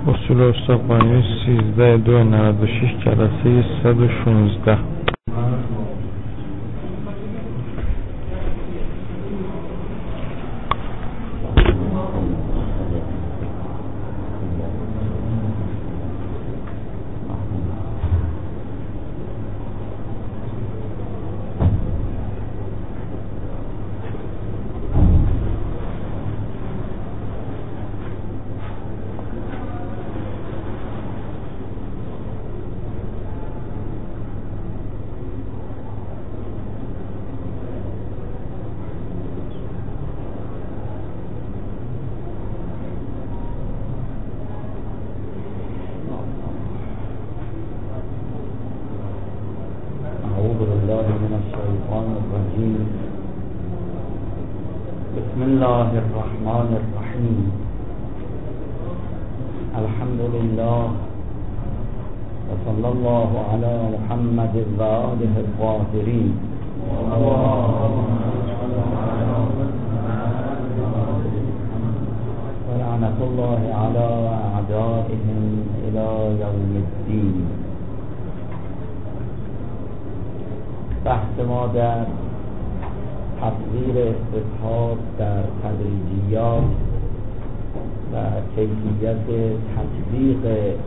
اصول استقبانی 13/2/96 جلسه 116. بسم الله الرحمن الرحیم. الحمد لله و صلی الله علی محمد و آله الطاهرین. و لعنت الله علی اعدائهم الی یوم الدین. بحث ما در تفسیر استصحاب در تدریجیات و کیفیت تطبیق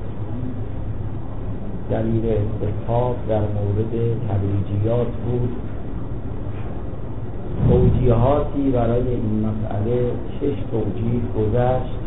دلیل استصحاب در مورد تدریجیات بود. توجیهاتی برای این مسئله 6 توجیه گذشت.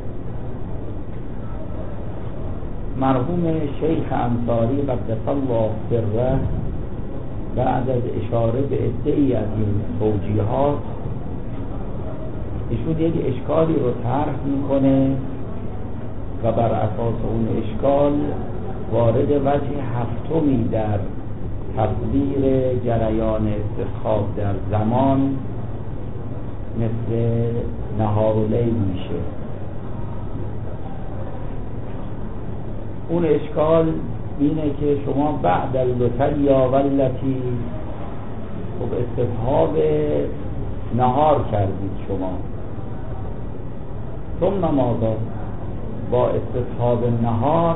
مرحوم شیخ انصاری قدس الله سره بعد از اشاره به عده‌ای از این توجیهات ایشون یک اشکالی رو طرح میکنه و بر اساس اون اشکال وارد وجه هفتمی در تفسیر جریان استصحاب در زمان مثل نهار و لیل میشه. اون اشکال اینه که شما بعد اللتیا والتی خب استصحاب نهار کردید شما، ثم ماذا؟ با استصحاب نهار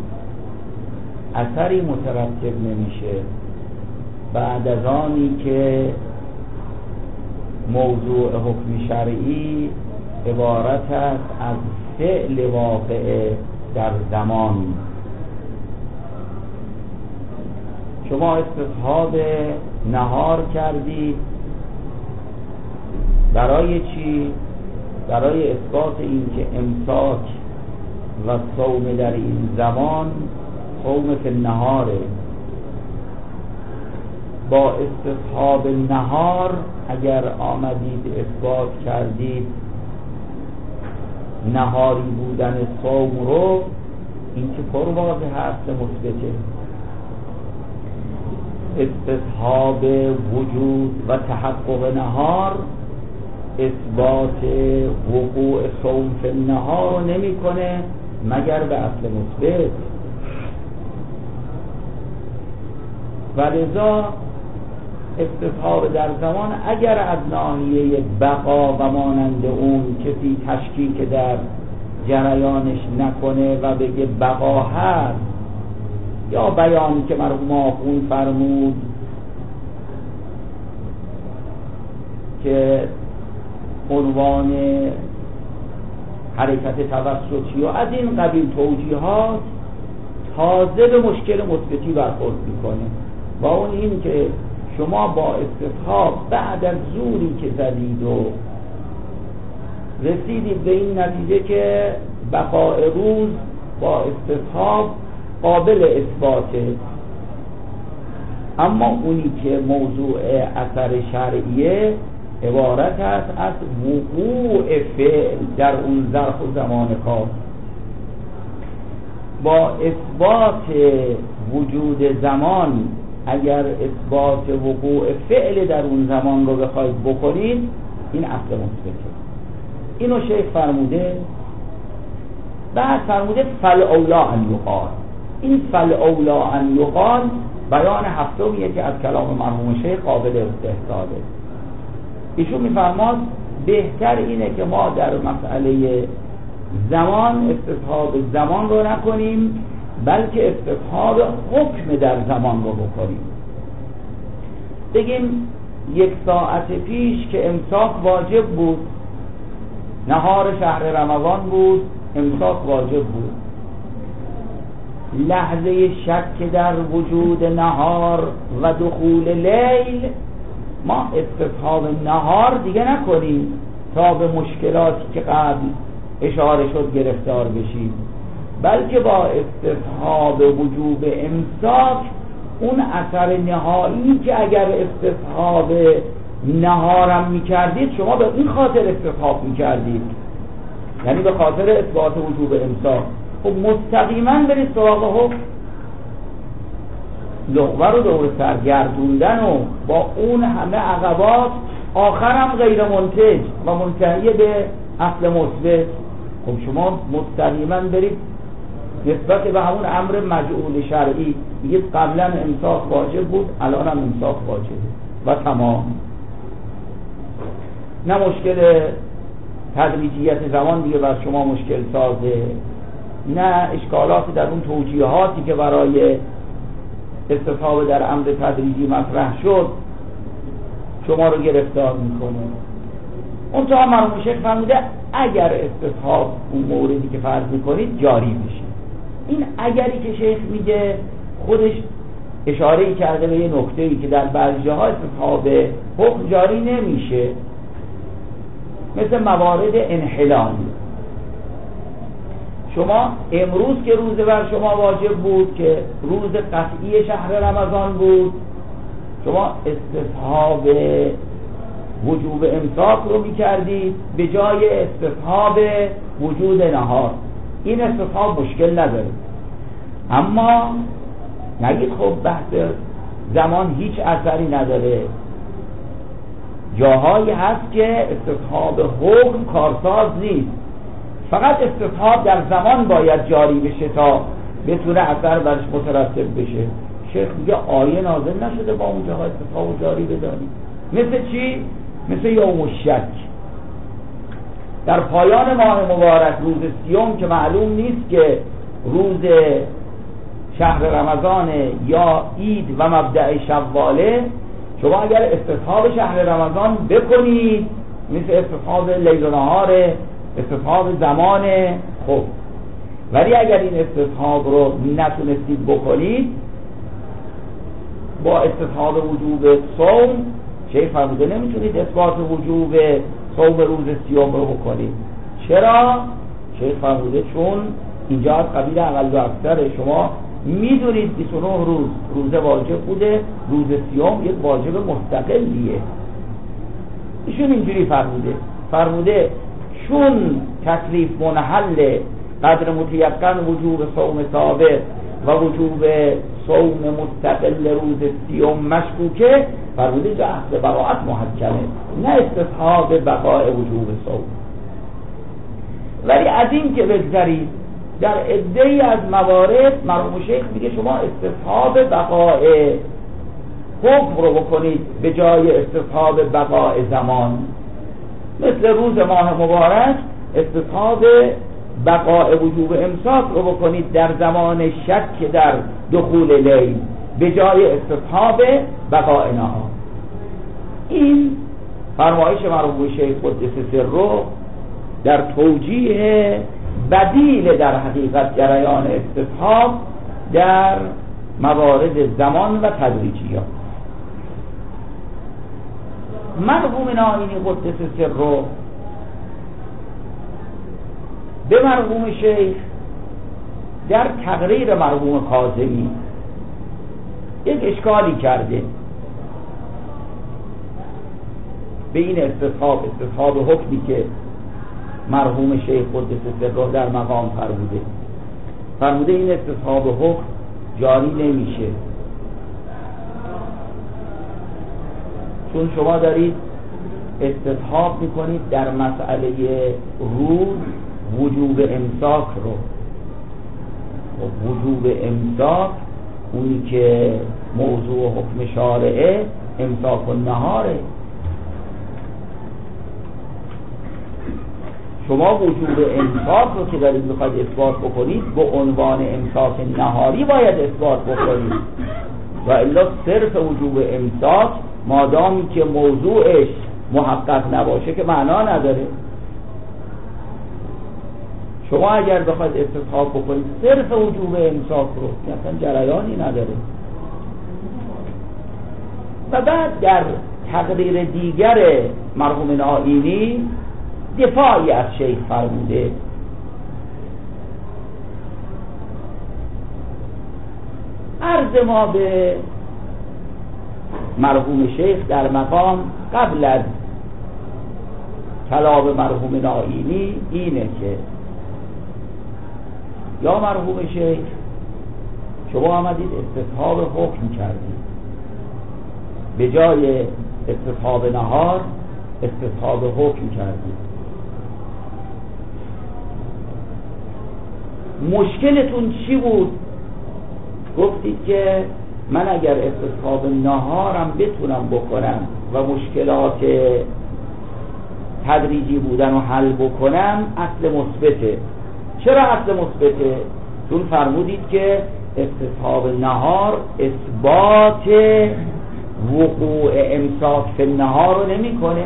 اثری مترتب نمیشه بعد از آنی که موضوع حکم شرعی عبارت است از فعل واقع در زمان. شما استصحاب نهار کردید برای چی؟ برای اثبات این که امساک و صوم در این زمان صوم فی النهاره. با استصحاب نهار اگر آمدید اثبات کردید نهاری بودن صوم رو، این که پر واضح هست مثبته. استصحاب وجود و تحقق نهار اثبات وقوع صوم فی النهار رو نمی کنه مگر به اصل مثبت. ولذا استصحاب در زمان اگر از ناحیه بقا و مانند اون کسی تشکیک در جریانش نکنه و بگه بقا هست، یا بیان که مرحوم آخوند فرمود که عنوان حرکت توسطی و از این قبیل توجیهات تازه به مشکل مثبتی برخورد میکنه. و اون این که شما با استصحاب بعد از زوری که زدید و رسیدید به این نتیجه که بقای روز با استصحاب قابل اثباته، اما اونی که موضوع اثر شرعیه عبارت است از وقوع فعل در اون ظرف و زمان خاص. با اثبات وجود زمان اگر اثبات وقوع فعل در اون زمان رو بخواید بکنید، این اصل مثبته. اینو شیخ فرموده. بعد فرموده فالاولا ان یقال. این فالاولا ان یقال بیان هفتمیه که از کلام مرحوم شیخ قابل استحسانه. ایشون میفرماد بهتر اینه که ما در مسئله زمان استصحاب زمان رو نکنیم، بلکه استصحاب حکم در زمان رو بکنیم. بگیم 1 ساعت پیش که امساک واجب بود، نهار شهر رمضان بود، امساک واجب بود. لحظه شک در وجود نهار و دخول لیل، ما استصحاب نهار دیگه نکنیم تا به مشکلاتی که قبل اشاره شد گرفتار بشیم، بلکه با استصحاب وجوب امساک اون اثر نهایی که اگر استصحاب نهارم میکردید شما به این خاطر استصحاب میکردید، یعنی به خاطر اثبات وجوب امساک، خب مستقیما برید سراغ حکم. لغوه رو دور سرگردوندن و با اون همه عقبات آخرم غیر منتج و منتهی به اصل مثبت، خب شما مستقیما برید نسبت به همون امر مجعول شرعی بگید قبلا امساک واجب بود، الان هم امساک واجبه و تمام. نه مشکل تدریجیت زمان دیگه بر شما مشکل سازه، نه اشکالات در اون توجیهاتی که برای استصحاب در امر تدریجی مطرح شد شما رو گرفتار میکنه. اون تا مرحوم شیخ فرموده اگر استصحاب اون موردی که فرض میکنید جاری بشه. این اگری که شیخ میگه خودش اشاره کرده به یه نکته‌ای که در بعضی جاها استصحاب حکم جاری نمیشه، مثل موارد انحلال. شما امروز که روزه بر شما واجب بود که روز قطعی شهر رمضان بود، شما استصحاب وجوب امساک رو میکردید به جای استصحاب وجود نهار. این استصحاب مشکل نداره، اما نگید خب بحث زمان هیچ اثری نداره. جاهایی هست که استصحاب حکم کارساز نیست، فقط استصحاب در زمان باید جاری بشه تا بتونه اثر برش مترتب بشه. شیخ میگه آیه نازل نشده با اون جاها استصحاب جاری بدانید. مثل چی؟ مثل یوم الشک. در پایان ماه مبارک روز 30 که معلوم نیست که روز شهر رمضان یا عید و مبدأ شواله، شما اگر استصحاب شهر رمضان بکنید مثل استصحاب لیل و نهار، استصحاب زمان، خب ولی اگر این استصحاب رو نتونستید بکنید با استصحاب وجوب صوم، شیخ فرموده نمیتونید اثبات وجوب صوم روز 30 رو بکنید. چرا؟ شیخ فرموده چون اینجا از قبیل اقل و اکثر، شما میدونید 29 روز روزه واجب بوده، روز 30 یک واجب مستقلیه. ایشون اینجوری فرموده چون تکلیف منحل قدر متیقن وجوب صوم ثابت و وجوب صوم مستقل روز 30 مشکوکه، فرموده جا اصل براعت محکمه، نه استصحاب بقاء وجوب صوم. ولی از این که بگذارید در عده‌ای از موارد مرحوم شیخ میگه شما استصحاب بقاء حکم رو بکنید به جای استصحاب بقاء زمان. مثل روز ماه مبارک استصحاب بقاء وجوب امساک رو بکنید در زمان شک در دخول لیل به جای استصحاب بقاء نهار. این فرمایش مرحوم شیخ قدس سره در توجیه بدیل در حقیقت جریان استصحاب در موارد زمان و تدریجیات. مرحوم نائینی قدس سره به مرحوم شیخ در تقریر مرحوم کاظمی یک اشکالی کرده به این استصحاب حکمی که مرحوم شیخ قدس سره در مقام فرموده این استصحاب حکم جاری نمیشه، چون شما دارید استصحاب میکنید در مسئله روز وجوب امساک رو. وجوب امساک اونی که موضوع حکم شارعه امساک و نهاره. شما وجوب امساک رو که دارید میخواید اثبات بکنید به عنوان امساک نهاری باید اثبات بکنید، و الا صرف وجوب امساک مادامی که موضوعش محقق نباشه که معنا نداره. شما اگر بخواید استصحاب بکنید صرف وجوب امساک رو که اصلا جریانی نداره. و بعد در تقریر دیگر مرحوم نائینی دفاعی از شیخ فرموده. عرض ما به مرحوم شیخ در مقام قبل از کلام مرحوم نائینی اینه که یا مرحوم شیخ شما آمدید استصحاب حکم کردید، به جای استصحاب نهار استصحاب حکم کردید. مشکلتون چی بود؟ گفتید که من اگر استصحاب نهارم بتونم بکنم و مشکلات تدریجی بودن رو حل بکنم اصل مثبته. چرا اصل مثبته؟ چون فرمودید که استصحاب نهار اثبات وقوع امساک فی النهار رو نمی کنه،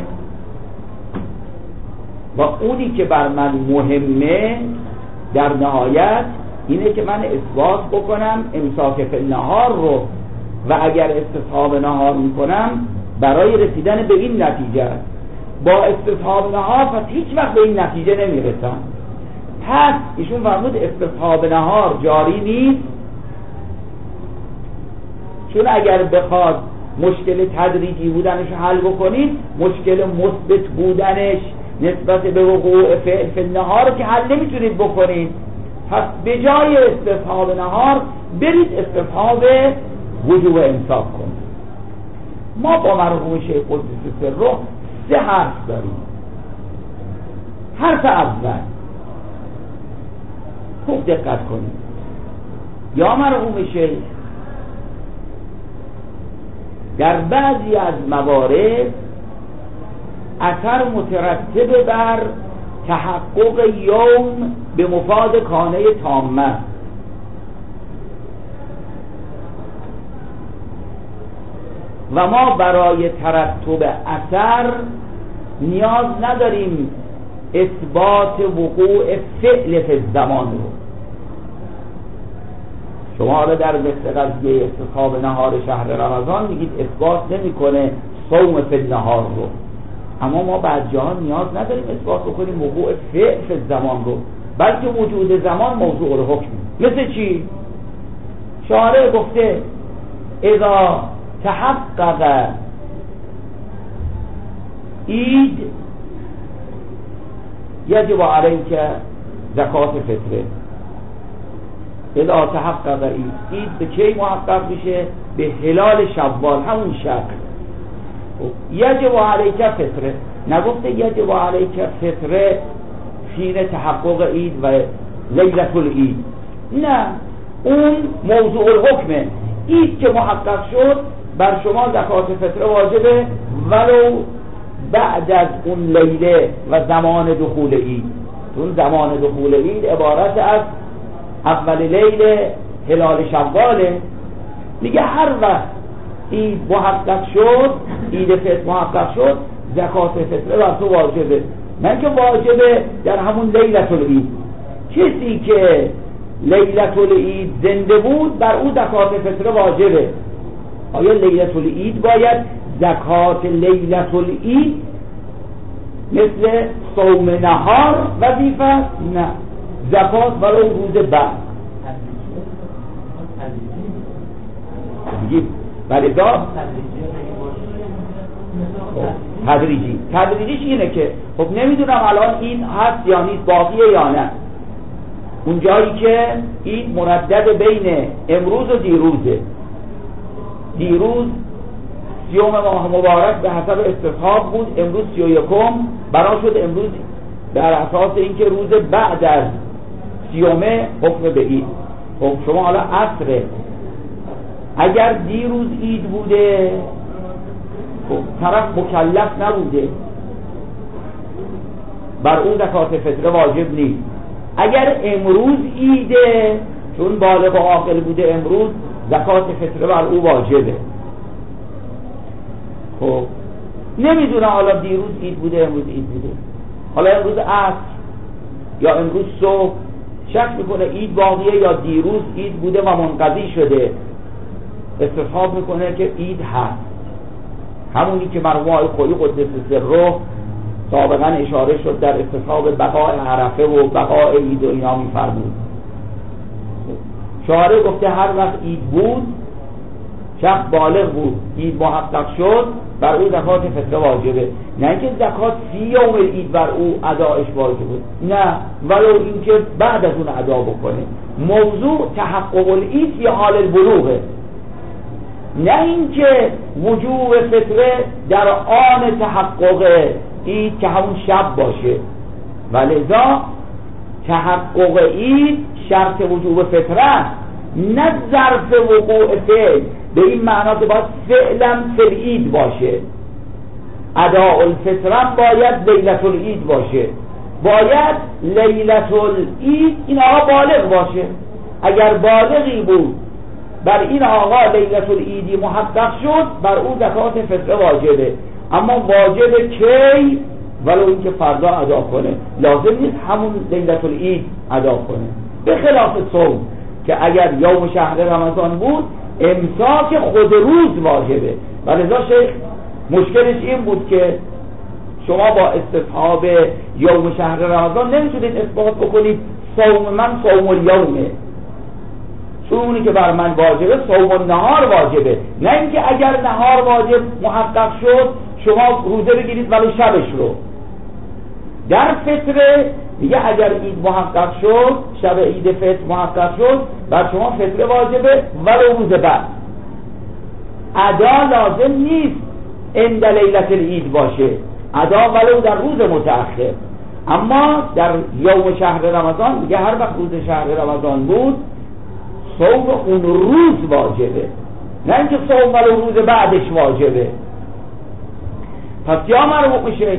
و اونی که بر من مهمه در نهایت اینه که من اثبات بکنم امساک فی النهار رو، و اگر استصحاب نهار میکنم برای رسیدن به این نتیجه. با استصحاب نهار پس هیچ وقت به این نتیجه نمیرسم. پس ایشون فرمود استصحاب نهار جاری نیست، چون اگر بخواد مشکل تدریجی بودنش حل بکنید مشکل مثبت بودنش نسبت به وقوع فعل فی النهار که حل نمیتونید بکنید. پس به جای استصحاب نهار برید استصحاب وجوب امساک کنید. ما با مرحوم شیخ قدس سره 3 حرف داریم. حرف اول خوب دقت کنید. یا مرحوم شیخ در بعضی از موارد اثر مترتب بر تحقق یوم به مفاد کانه تامه، و ما برای ترتب اثر نیاز نداریم اثبات وقوع فعل فی الزمان رو. شما حالا در مثل قضیه استصحاب نهار شهر رمضان میگید اثبات نمیکنه صوم فی النهار رو، اما ما بعد جهان نیاز نداریم اثبات بکنیم وقوع فعل فی الزمان رو، بلکه وجود زمان موضوع الحکم. مثل چی؟ شارع گفته اذا تحقق عید یجب علیک زکات فطره. اذا تحقق عید به کی محقق میشه؟ به هلال شوال، همون شب. یجب علیک فطره، نگفته یجب علیک فطره حین تحقق عید و لیلة العید، نه، اون موضوع الحکمه. عید که محقق شد بر شما زکات فطره واجبه ولو بعد از اون لیله و زمان دخول عید. اون زمان دخول عید عبارت از اول لیله هلال شواله. میگه هر وقت عید محقق شد، عید فطر محقق شد، زکات فطره بر تو واجبه. نه که واجبه در همون لیلة العید. کسی که لیلة العید زنده بود بر او زکات فطره واجبه. آیا لیلة العید باید زکات لیلة العید مثل صوم نهار وظیفه؟ نه، زکات برای روز بعد. ولی دا تدریجیش اینه که خب نمیدونم الان این هست یا نیست، باقیه یا نه. اون جایی که این مردد بین امروز و دیروزه، دیروز 30 ماه مبارک به حسب استصحاب بود، امروز 31 برا شد، امروز در اساس اینکه روز بعد از 30 حکم به عید. خب شما حالا عصره، اگر دیروز عید بوده خب طرف مکلف نبوده، بر اون زکات فطره واجب نیست. اگر امروز ایده، چون بالغ و عاقل بوده امروز، زکات فطره بر او واجبه. خب نمیدونه حالا دیروز اید بوده امروز اید بوده، حالا امروز عصر یا امروز صبح شک میکنه اید باقیه یا دیروز اید بوده و منقضی شده، استصحاب میکنه که اید هست، همونی که مرحوم آقای خویی قدس سره سابقا اشاره شد در استصحاب بقاء عرفه و بقاء اید و اینا میفرمود. شارع گفته هر وقت اید بود، شخص بالغ بود، اید محقق شد، بر او زکات فطره واجبه. نه اینکه زکات فی یوم اید بر او ادایش واجبه، نه، ولو اینکه بعد از اون ادا بکنه. موضوع تحقق الاید فی حال البلوغه، نه اینکه وجوب فطره در آن تحقق اید که همون شب باشه. ولذا تحقق اید شرط وجوب فطره، نه ظرف وقوع فعل، به این معنا که باید فعلا فی اید باشه. اداء الفطره باید لیلة العید باشه، باید لیلة العید این آقا بالغ باشه. اگر بالغی بود بر این آقا لیلة العیدی محقق شد، بر او زکات فطره واجبه. اما واجبه کی؟ ولو اینکه فردا ادا کنه، لازم نیست همون لیلة العید ادا کنه. به خلاف صوم که اگر یوم شهر رمضان بود امساک خود روز واجبه. ولذا شیخ مشکلش این بود که شما با استصحاب یوم شهر رمضان نمیتونید اثبات بکنید صوم من صوم الیومه، چون اونی که بر من واجبه صوم النهار واجبه. نه اینکه اگر نهار واجب محقق شد شما روزه بگیرید ولی شبش رو. در فطره دیگه اگر اید محقق شد، شب عید فطر محقق شد، بر شما فطره واجبه ولو روز بعد. ادا لازم نیست عند لیلة العید باشه، ادا ولو در روز متأخر. اما در یوم شهر رمضان دیگه هر وقت روز شهر رمضان بود صوم اون روز واجبه، نه اینکه صوم ولو روز بعدش واجبه. پس یا مرحوم شیخ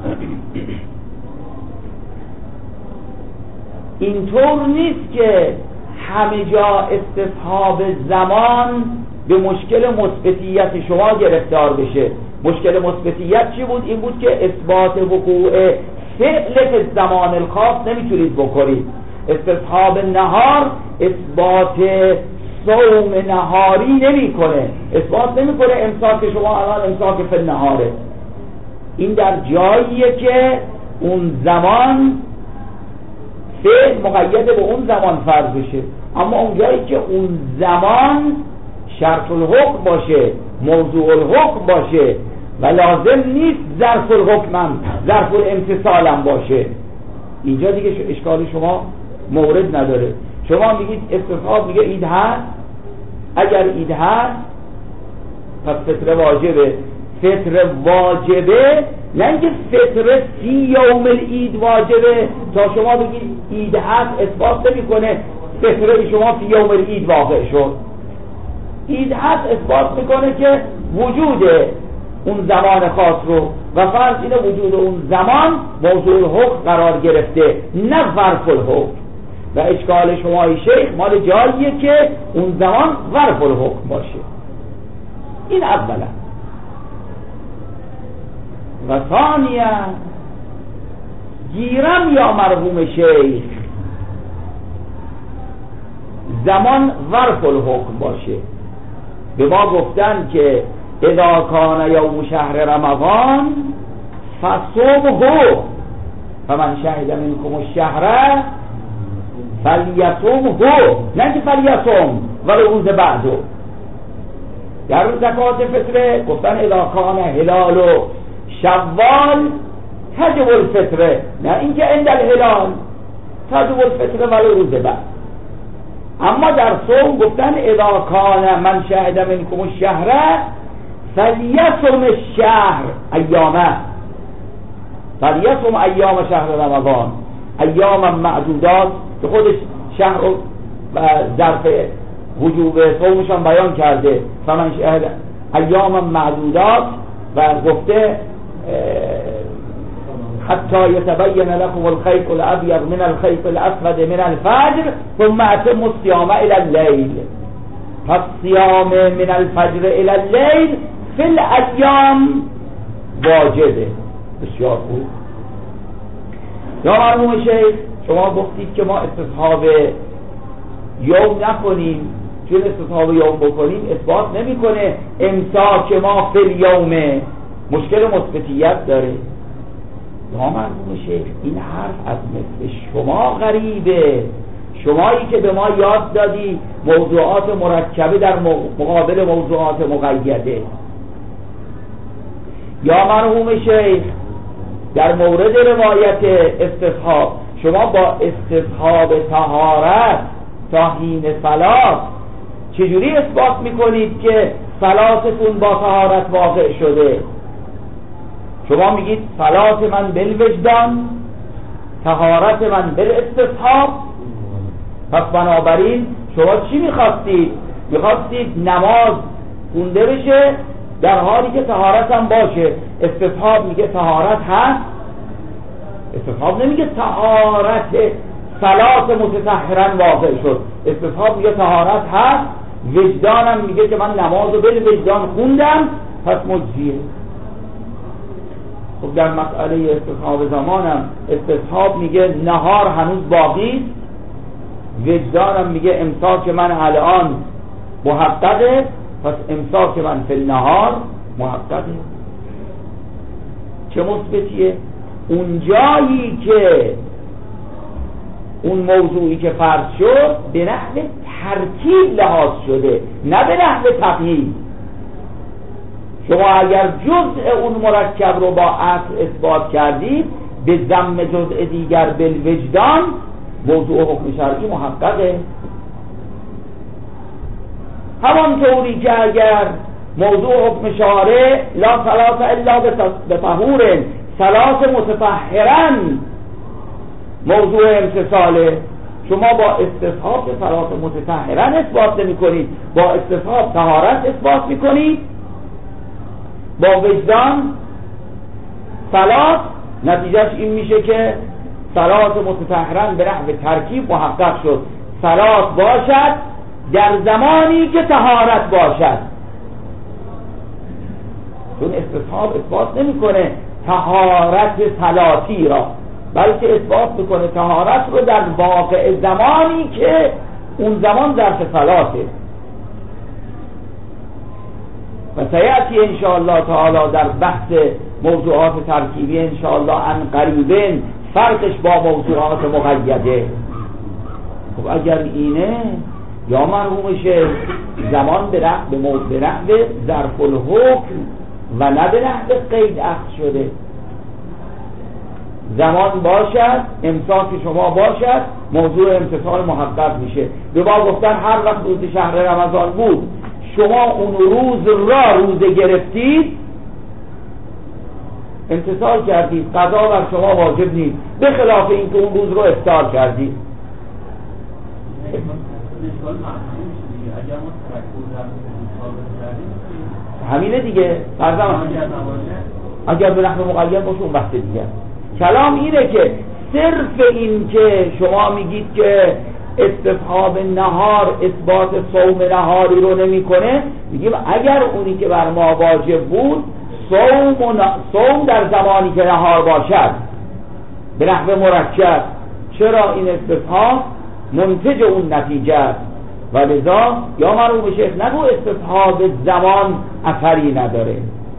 اینطور نیست که همه جا استصحاب زمان به مشکل مثبتیت شما گرفتار بشه. مشکل مثبتیت چی بود؟ این بود که اثبات وقوع فعل فی زمان الخاص نمیتونید بکنید. استصحاب نهار اثبات صوم نهاری نمیکنه، اثبات نمیکنه امساک شما الان امساک فی النهاره. این در جاییه که اون زمان فعل مقید به اون زمان فرض بشه، اما اون جایی که اون زمان شرط الحکم باشه، موضوع الحکم باشه و لازم نیست ظرف الحکم ظرف الامتثال باشه، اینجا دیگه اشکال شما مورد نداره. شما میگید استصحاب میگه اید هست، اگر اید هست پس فطره واجبه. فطره واجبه، نه اینکه فطره فی یوم العید واجبه تا شما بگید اید هست اثبات نمیکنه فطره شما فی یوم العید واقع شد. اید هست اثبات میکنه که وجود اون زمان خاص رو و فرض اینه وجود اون زمان موضوع الحکم قرار گرفته، نه ظرف الحکم. و اشکال شما شیخ مال جاییه که اون زمان ظرف الحکم باشه. این اولا. و ثانیا گیرم یا مرحوم شیخ زمان ظرف الحکم باشه. به ما گفتن که اذا کان یوم شهر رمضان فصومه فمن شهد منکم الشهر فلیصومه، نه که فلیصوم ولی روز بعدو. در زکات فطره گفتن اذا کان هلال و شوال تجب الفطره، نه اینکه عند الهلال تجب الفطره ولی روز بعد. اما در صوم گفتن اذا کان من شهد منکم الشهر فلیصوم الشهر ایامه، فلیصوم ایام شهر رمضان، ایام معدودات که خودش شهر و ظرف وجوب صومشان بیان کرده. فمن شهد ایام معدودات و گفته حتی یتبین لكم الخیط الابیض من الخیط الاسود من الفجر ثم اتموا الصیام الی اللیل. پس صیام من الفجر الی اللیل فی الایام واجبه. بسیار خوب. یا مرحوم شیخ شما گفتید که ما استصحاب یوم نکنیم، چون استصحاب یوم بکنیم اثبات نمیکنه امساک ما فی الیوم، مشکل مثبتیت داره. یا مرحوم شیخ این حرف از مثل شما غریبه، شمایی که به ما یاد دادی موضوعات مرکبه در مقابل موضوعات مقیده. یا مرحوم شیخ در مورد روایت استصحاب شما با استصحاب طهارت تا حین صلات چجوری اثبات میکنید که صلاتتون با طهارت واقع شده؟ شما میگید صلات من بالوجدان، طهارت من بالاستصحاب. پس بنابراین شما چی میخواستید؟ میخواستید نماز خونده بشه در حالی که طهارت هم باشه. استصحاب میگه طهارت هست، استصحاب نمیگه طهارت صلات متطهرا واقع شد. استصحاب میگه طهارت هست، وجدانم میگه که من نماز رو بالوجدان خوندم پس مجزیه. خب در مسئله استصحاب زمانم استصحاب میگه نهار هنوز باقی، وجدانم میگه امساک من الان محققه، پس امساک من فی النهار محققه. چه مثبتیه؟ اون جایی که اون موضوعی که فرض شد به نحو ترکیب لحاظ شده نه به نحو تقیید. شما اگر جزء اون مرکب رو با اصل اثبات کردید به ضم جزء دیگر بالوجدان موضوع حکم شرعی محققه. همانطوری که اگر موضوع حکم شارع لا صلاة الا بطهور، صلاة متطهرا موضوع امتصاله، شما با استصحاب صلاة متطهرا اثبات نمی کنید، با استصحاب طهارت اثبات می کنید، با وجدان صلاة نتیجهش این میشه که صلاة متطهرا به نحو ترکیب محقق شد. صلاة باشد در زمانی که طهارت باشد، چون استصحاب اثبات نمیکنه طهارت صلاتی را، بلکه اثبات میکنه طهارت رو در واقع زمانی که اون زمان ظرف صلاته. و سیأتی انشاءالله تعالی در بحث موضوعات ترکیبی انشاءالله عن قریبین فرقش با موضوعات مقیده. خب اگر اینه یا مرحوم شیخ زمان به نحو ظرف الحکم و نه به نحو قید اخذ شده. زمان باشد، امساک شما باشد، موضوع امتصال محقق میشه. به ما گفتن هر وقت روز شهر رمضان بود شما اون روز را روزه گرفتید امتصال کردید، قضا بر شما واجب نیست، به خلاف اینکه اون روز رو افطار کردید. همینه دیگه. اگر به نحو مقید باشه اون بحث دیگه. کلام اینه که صرف این که شما میگید که استصحاب نهار اثبات صوم نهاری رو نمیکنه، میگیم اگر اونی که بر ما واجب بود صوم در زمانی که نهار باشد به نحو مرکب، چرا این استصحاب منتج اون نتیجه است و لذا یا مرحوم شیخ نگو استصحاب زمان اثری نداره.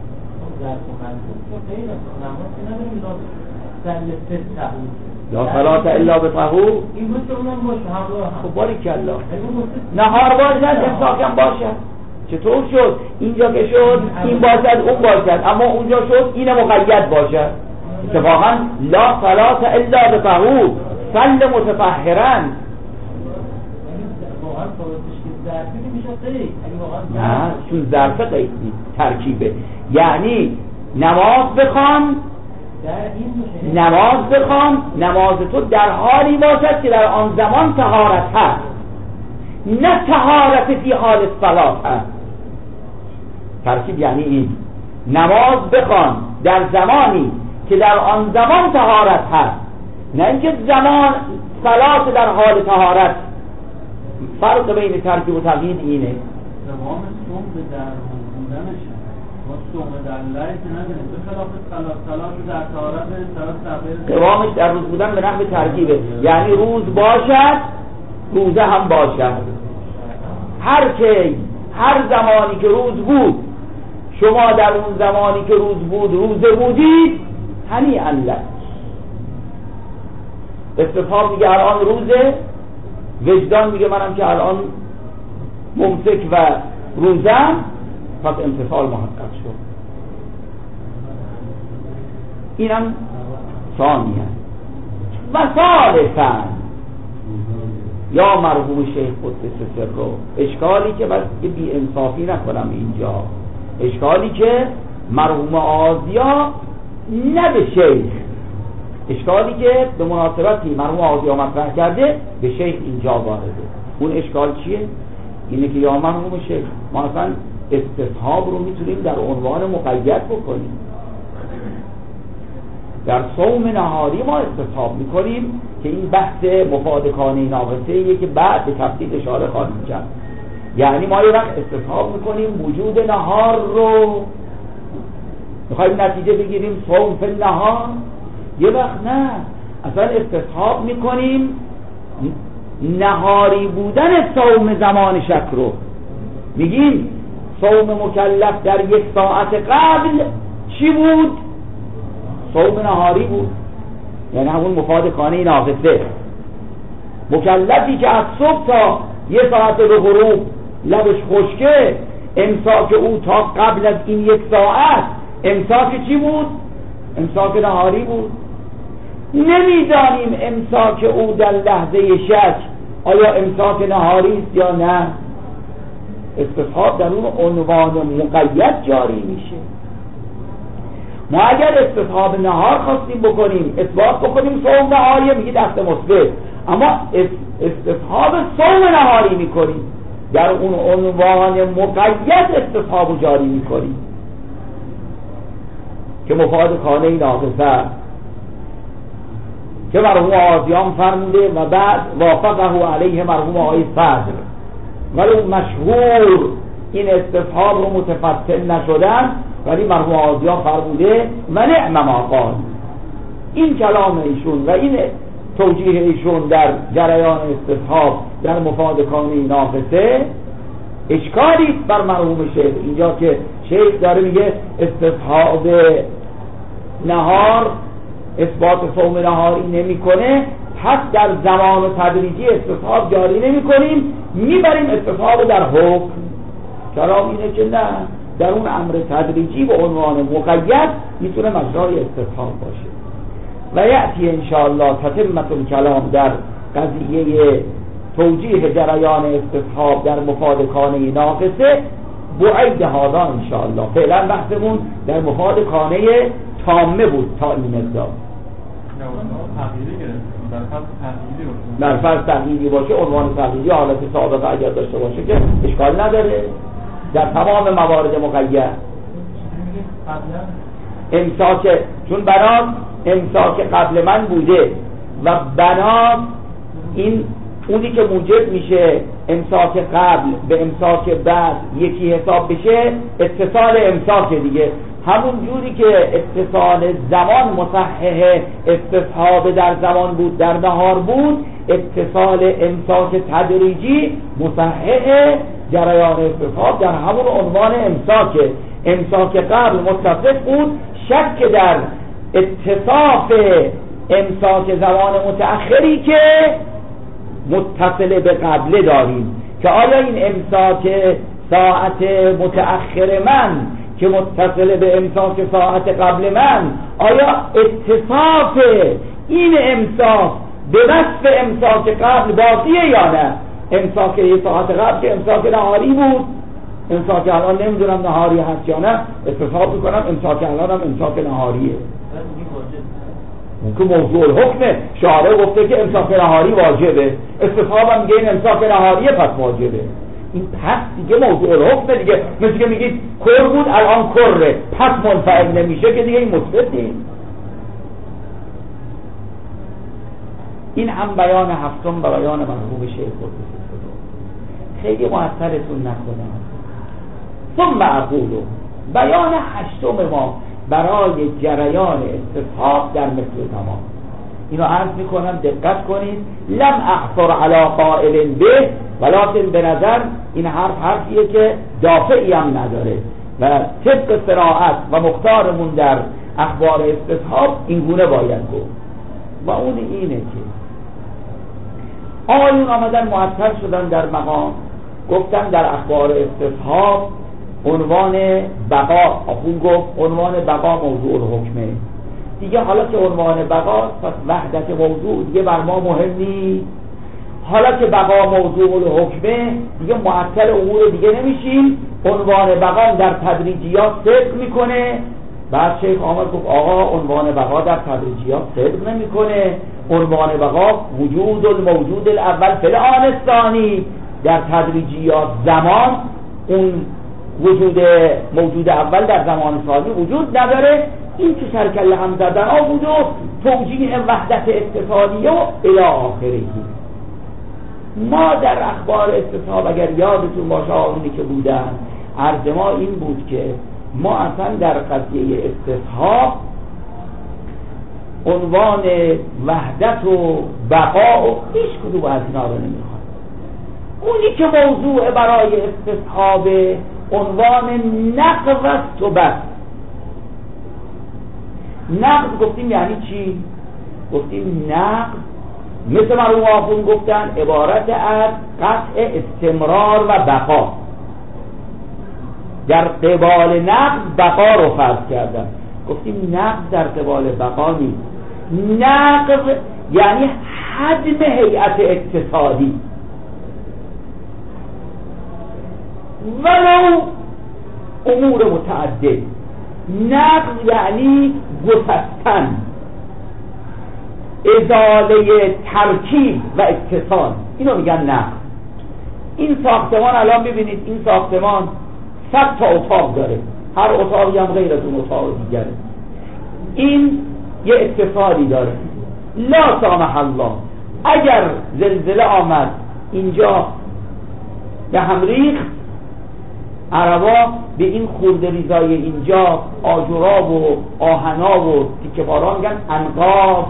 لا صلاة الا بطهور. خب باریکالله نهار باشد امساکم باشد. چطور شد؟ اینجا که شد این باشد اون باشد، اما اونجا شد این مقید باشد. اتفاقا لا صلاة الا بطهور، صل متطهرا. نه چون ظرف قید ترکیبه، یعنی نماز بخوان نماز تو در حالی باشد که در آن زمان طهارت هست، نه طهارت فی حال صلات هست. ترکیب یعنی این نماز بخوان در زمانی که در آن زمان طهارت هست، نه اینکه زمان صلات در حال طهارت. فرق بین ترکیب و تقیید اینه. دوام صوم به در بودنشه، ما صوم در لایت نداریم، به خلاف صلات در طهارت صلات دوامش در روز بودن به نحو ترکیبه، یعنی روز باشد روزه هم باشد. هر زمانی که روز بود شما در اون زمانی که روز بود روزه بودید، هنیئا لک. استفهام میگه الان روزه، وجدان میگه منم که الان ممسک و روزم، پس امتثال محقق شد. اینم ثانیه. و ثالثاً یا مرحوم شیخ قدس سره، اشکالی که بس بی انصافی نکنم اینجا، اشکالی که مرحوم آزیا نه به شیخ، اشکالی که به مناسبتی مرحوم آزیا مطرح کرده به شیخ اینجا وارده. اون اشکال چیه؟ اینه که یا مرحوم شیخ ما اصلا استصحاب رو میتونیم در عنوان مقید بکنیم. در صوم نهاری ما استصحاب میکنیم که این بحث مفادکانه ناقصه‌ایه که بعد به تفصیل اشاره خواهیم کرد. یعنی ما یه وقت استصحاب میکنیم وجود نهار رو، میخوایم نتیجه بگیریم صوم فی النهار، یه وقت نه، اصلا استصحاب میکنیم نهاری بودن صوم زمان شک رو. میگیم صوم مکلف در یک ساعت قبل چی بود؟ صوم نهاری بود، یعنی همون مفادکانه ناقصه. مکلفی که از صبح تا یه ساعت رو غروب لبش خشکه، امساک او تا قبل از این یک ساعت امساک چی بود؟ امساک نهاری بود. نمیدانیم امساک او در لحظه شک آیا امساک نهاری است یا نه. استصحاب در اون عنوان مقید جاری میشه. ما اگر استصحاب نهار خواستیم بکنیم، اثبات بکنیم صوم نهاری، میگه دست مثبت، اما استصحاب صوم نهاری میکنیم، در اون عنوان مقید استصحاب جاری میکنیم که مفاد خانه ناقصه که مرحوم آزیان فرموده و بعد وافقه علیه مرحوم آقای صدر، ولی مشهور این استصحاب رو متفتن نشدن، ولی مرحوم آزیان فرموده و نعم ما قال. این کلام ایشون و این توجیه ایشون در جریان استصحاب در مفادکانه ناقصه اشکالی بر مرحوم شیخ اینجا که شیخ داره میگه استصحاب نهار اثبات صوم نهاری نمیکنه، پس در زمان و تدریجی استصحاب جاری نمی کنیم، میبریم استصحاب در حکم. کلام اینه که نه، در اون امر تدریجی به عنوان مقید میتونه مجرای استصحاب باشه. و یأتی انشاءالله تتمة الکلام در قضیه توجیه جریان استصحاب در مفادکانه ناقصه بعید هذا انشاءالله. فعلا بحثمون در مفادکانه تامه بود تا این مقدار. در فرض تغییری باشه، عنوان تغییری حالت سابقه اگر داشته باشه که اشکال نداره. در تمام موارد مقید امساک، چون بنات امساک قبل من بوده و بنات این اونی که موجب میشه امساک قبل به امساک بعد یکی حساب بشه، اتصال امساک دیگه. همون جوری که اتصال زمان مصحح استصحاب در زمان بود در نهار بود، اتصال امساک تدریجی مصحح جریان استصحاب در همون عنوان امساک. امساک قبل متصف بود، شک در اتصاف امساک زمان متأخری که متصل به قبله داریم که آیا این امساک ساعت متأخر من که متصل به امساک ساعت قبل من، آیا اتصاف این امساک به وصف امساک قبل باقیه یا نه؟ امساک یه ساعت قبل که امساک نهاری بود، امساک الان نمیدونم نهاری هست یا نه، اتصاف میکنم امساک الان هم امساک نهاریه. ممکن موضوع الحکمه، شارع گفته که امساک نهاری واجبه، استصحاب هم میگه این امساک نهاریه پس واجبه. این پس دیگه موضوع الحکمه دیگه، مثل که میگید کر بود الان کره، پس منفعل نمیشه که دیگه این مثبت نیست. این هم بیان هفتم و بیان مرحوم شیخ قدس السر. خیلی معطلتون نکنم. ثم اقول بیان هشتم ما برای جریان استصحاب در مثل تمام. اینو عرض میکنم دقت کنید. لم احصر علی قائل به، ولکن به نظر این حرفیه که دافعی هم نداره و طبق صراحت و مختارمون در اخبار استصحاب این گونه باید گفت و اون اینه که آقایون آمدن معطل شدن در مقام، گفتن در اخبار استصحاب عنوان بقا، آخون گفت عنوان بقا موضوع الحکمه دیگه. حالا که عنوان بقا پس وحدت موضوع دیگه بر ما مهم نیست. حالا که بقا موضوع الحکمه دیگه معطل امور دیگه نمیشیم. عنوان بقا در تدریجیات صدق میکنه. بعد شیخ آمد گفت آقا عنوان بقا در تدریجیات صدق نمیکنه. عنوان بقا وجود الموجود الاول فی الآن الثانی، در تدریجیات زمان اون موجود اول در زمان ثانی وجود نداره. این که سرکله هم زدن ها بود و توجیه وحدت اتصالیه و الی آخره. ما در اخبار استصحاب اگر یادتون باشه آنی که بودن عرض ما این بود که ما اصلا در قضیه استصحاب عنوان وحدت و بقا و هیچ کدوم از اینا رو نمیخواد. اونی که موضوع برای استصحاب عنوان نقض است و بس. نقض گفتیم یعنی چی؟ گفتیم نقض مثل مرحوم آخوند گفتن عبارت از قطع استمرار و بقا. در قبال نقض بقا رو فرض کردن. گفتیم نقض در قبال بقا نیست. نقض یعنی حجم هیئت اقتصادی، ولو امور متعدد. نقض یعنی گسستن، ازاله ترکیب و اتصال، اینو میگن نقض. این ساختمان الان ببینید این ساختمان 100 تا اتاق داره، هر اتاقی هم غیر از اون اتاق دیگره. این یه اتصالی داره. لا سامح الله اگر زلزله آمد اینجا به هم ریخت، عربا به این خورده ریزای اینجا آجرا و آهنا و تیکه بارا میگن انقاض.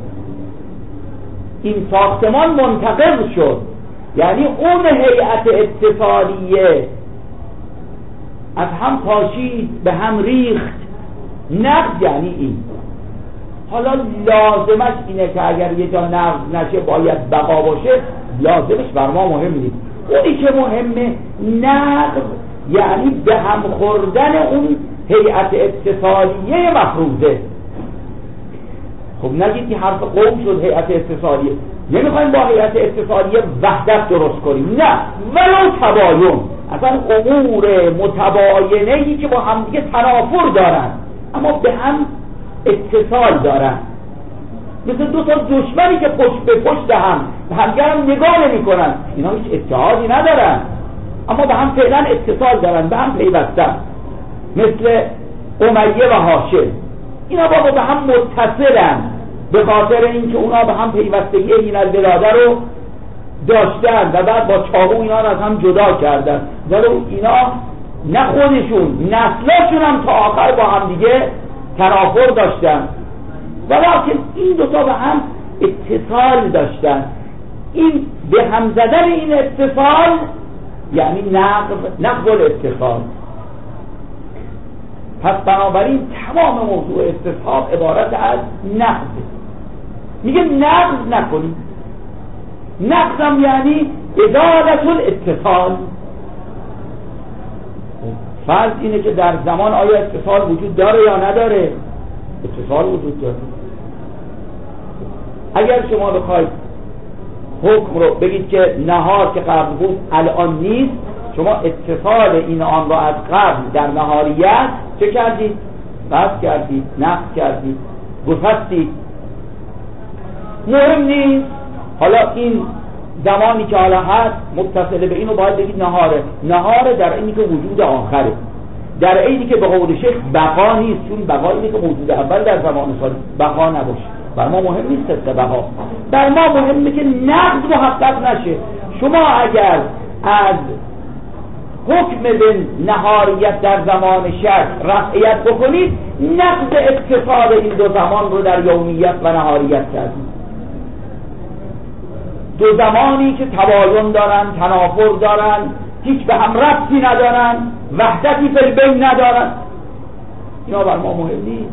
این ساختمان منتقل شد، یعنی اون هیئت اتصالیه از هم پاشید به هم ریخت. نقض یعنی این. حالا لازمش اینه که اگر یه جا نقض نشه باید بقا باشه، لازمش بر ما مهم نیست. اونی که مهمه نقض یعنی به هم خوردن اون هیئت اتصالیه مفروضه. خب نگید که حرف قوم شد هیئت اتصالیه، نمیخوایم با هیئت اتصالیه وحدت درست کنیم، نه، ولو تباین. اصلا امور متباینه‌ای که با هم دیگه تنافر دارن اما به هم اتصال دارن، مثل دو تا دشمنی که پشت به پشت هم به همدیگه هم نگاه نمی‌کنن، اینا هیچ اتحادی ندارن اما به هم فعلا اتصال دارن، به هم پیوستن، مثل امیه و هاشم. اینا بابا به هم متصلن به خاطر اینکه اونا به هم پیوستگی این الولاده رو داشتن و بعد با چاقو اینا رو از هم جدا کردن. ولی اینا نه خودشون نسلاشون هم تا آخر با هم دیگه تنافر داشتن، ولیکن این دوتا به هم اتصال داشتن. این به هم زدن این اتصال یعنی نقض الاتصال. پس بنابراین تمام موضوع استصحاب عبارت از نقض. میگه نقض نکنید. نقض هم یعنی ازالت الاتصال. فرض اینه که در زمان آیا اتصال وجود داره یا نداره؟ اتصال وجود داره. اگر شما بخواید حکم رو بگید که نهار که قبل بود الان نیست، شما اتصال این آن را از قبل در نهاریت چه کردید؟ بس کردید، نقض کردید، گسستید. مهم نیست. حالا این زمانی که حالا هست متصل به اینو باید بگید نهاره در اینی که وجود آخره، در اینی که به قول شیخ بقا نیست، چون بقا اینه که موجود اول در زمان سال بقا نباشه. بر ما مهم نیست صدق بقا، بر ما مهمه که نقض محقق نشه. شما اگر از حکم به نهاریت در زمان شرط رفعیت بکنید، نقض اتصال این دو زمان رو در یومیت و نهاریت کردید. دو زمانی که تباین دارن، تنافر دارن، هیچ به هم ربطی ندارن، وحدتی فی البین ندارن، اینا بر ما مهم نیست.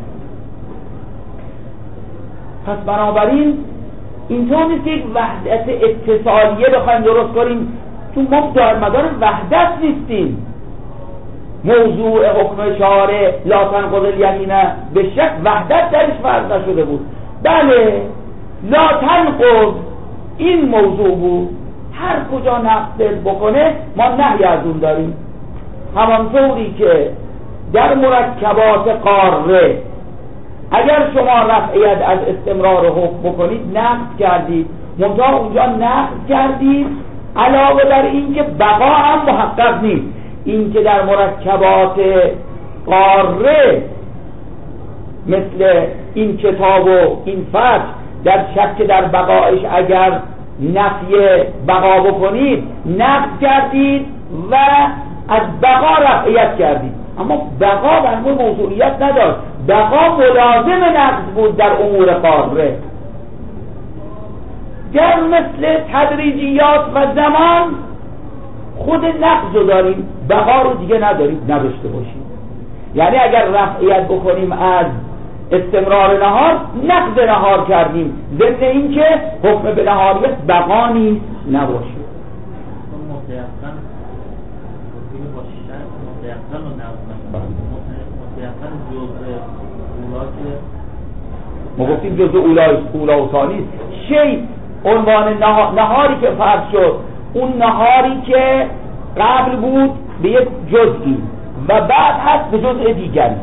پس بنابراین اینطور نیست که یک وحدت اتصالیه بخوایم درست کنیم، چون ما در مدار وحدت نیستیم. موضوع حکم شارع لا تنقض الیمین به شک وحدت درش فرض نشده بود. بله لا تنقض این موضوع بود، هر کجا نقض بکنه ما نهی از اون داریم. همانطوری که در مرکبات قاره اگر شما رفعیت از استمرار حکم بکنید نقض کردید، منتها اونجا نقض کردید علاوه بر این که بقا هم محقق نیست. این که در مرکبات قاره مثل این کتاب و این فتح در شک در بقایش اگر نفی بقا بکنید نقض کردید و از بقا رفعیت کردید، اما بقا در موضوعیت نداشت، بقا ملازم نقض بود در امور قاره. در مثل تدریجیات و زمان خود نقض رو داریم، بقا رو دیگه نداریم، نداشته باشیم. یعنی اگر رفعیت بکنیم از استمرار نهار، نقض نهار کردیم، ضمن این که حکم به نهاریت بقا نیست نباشه. ما گفتیم جزء اولا و ثانی شی عنوان نهاری که فرض شد، اون نهاری که قبل بود به یک جزئی و بعد هست به جزء دیگری.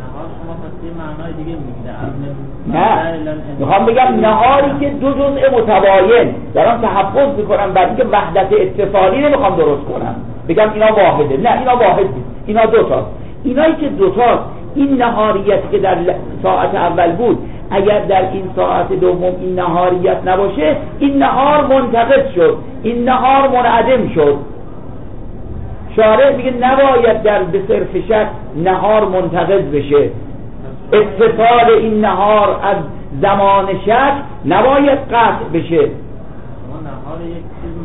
نه، میخوام بگم نهاری که دو جزء متباین دارم تحفظ میکنم برای اینکه وحدت اتصالی نمیخوام درست کنم بگم اینا واحده، نه اینا واحد نیست، اینا دوتاست. اینایی که دوتاست، این نهاریتی که در ساعت اول بود اگر در این ساعت دوم این نهاریت نباشه، این نهار منتقض شد، این نهار منعدم شد. شارع میگه نباید در به صرف شک نهار منتقض بشه، اتصال این نهار از زمان شک نباید قطع بشه. نهار یک چیز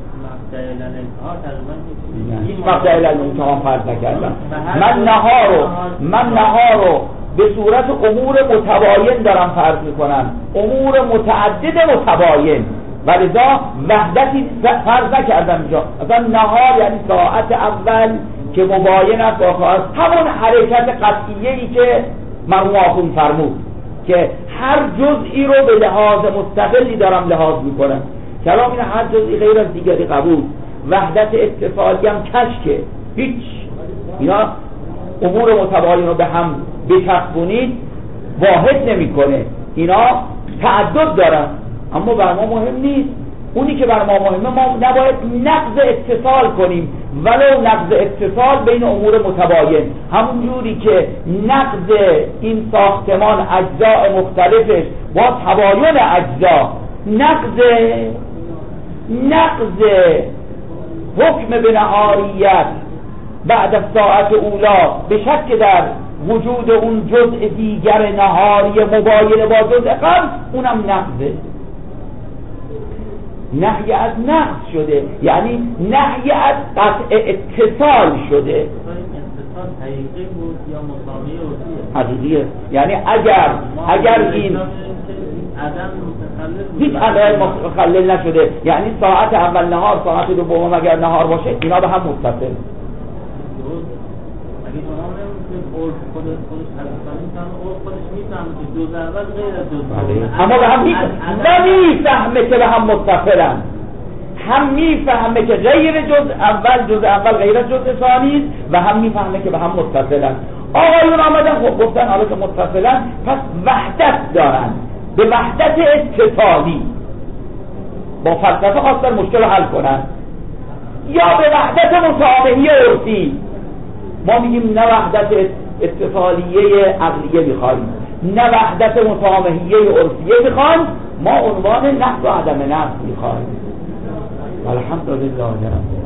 مقطع الانتهام فرض نکردم. من نهار رو به صورت امور متباین دارم فرض میکنم، امور متعدد متباین، و لذا وحدتی فرض نکردم اینجا. مثلا نهار یعنی ساعت اول که مباین است با خواهد، همون حرکت قطعیه‌ای که مرحوم آخوند فرمود که هر جزئی رو به لحاظ مستقلی دارم لحاظ میکنم. کلام این هر جزئی غیر از دیگری قبول، وحدت اتصالی هم کشکه، هیچ اینا امور متباین رو به هم بچسبونید واحد نمیکنه، اینا تعدد دارن، اما بر ما مهم نیست. اونی که بر ما مهمه، ما نباید نقض اتصال کنیم، ولو نقض اتصال بین امور متباین، همون جوری که نقض این ساختمان اجزاء مختلفش با تباین اجزا، نقض حکم به نهاریت بعد از ساعت اولا به شک در وجود اون جزء دیگر نهاری مباین با جزء قبل، اونم نقضه. نهی از نقض شده، یعنی نهی از قطع اتصال شده. اتصال حقیقی بود یا مساوی حقیقیه، یعنی اگر این هیچ عدم متخلل نشده، یعنی ساعت اول نهار ساعت دوم اگر نهار باشه اینا به هم متصل. اما به هم نمیفهمه که به هم متصلن، هم میفهمه که غیر جزء اول غیر از جزء ثانی و هم میفهمه که به هم متصلن. آقایون آمدن خب گفتن حالا که متصلن پس وحدت دارن، به وحدت اتصالی با فلسفه خواستن مشکل رو حل کنن، یا به وحدت مسامحی عرفی. ما میگیم نه وحدت اتصالیه عقلیه میخوایم، نه وحدت مسامحیه عرفیه میخوان، ما عنوان نقد و عدم نقد میخوایم. الحمدلله رب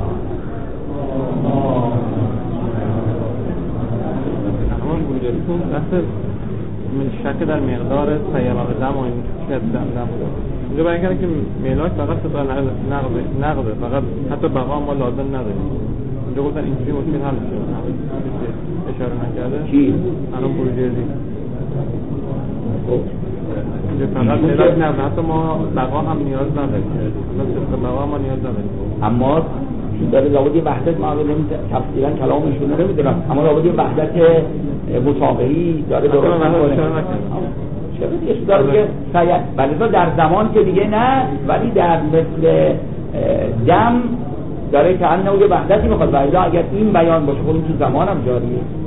العالمین. من شک در مقدار سیارات دم و این شد دم نبوده. اینجا برای اینکه که ملاک فقط تا نقده، فقط حتی بقا ما لازم نداریم. اینجا گفتن اینجوری مشکل حل میشه. اشاره نکرده؟ کی؟ الان بروجردی. اینجا فقط ملاک نقده، حتی ما بقا هم نیاز نداریم. مثل بقا ما نیاز نداریم. اما چون داره لابد یه وحدت معلوم تفصیلا کلامشون رو نمیدونم، اما لابد یه وحدت مسابقی داره درست میکنه. چرا دیگه داره که ولی در زمان که دیگه نه، ولی در مثل دم داره که انه یه وحدتی میخواد. ولی اگر این بیان باشه خود تو زمان هم جاریه.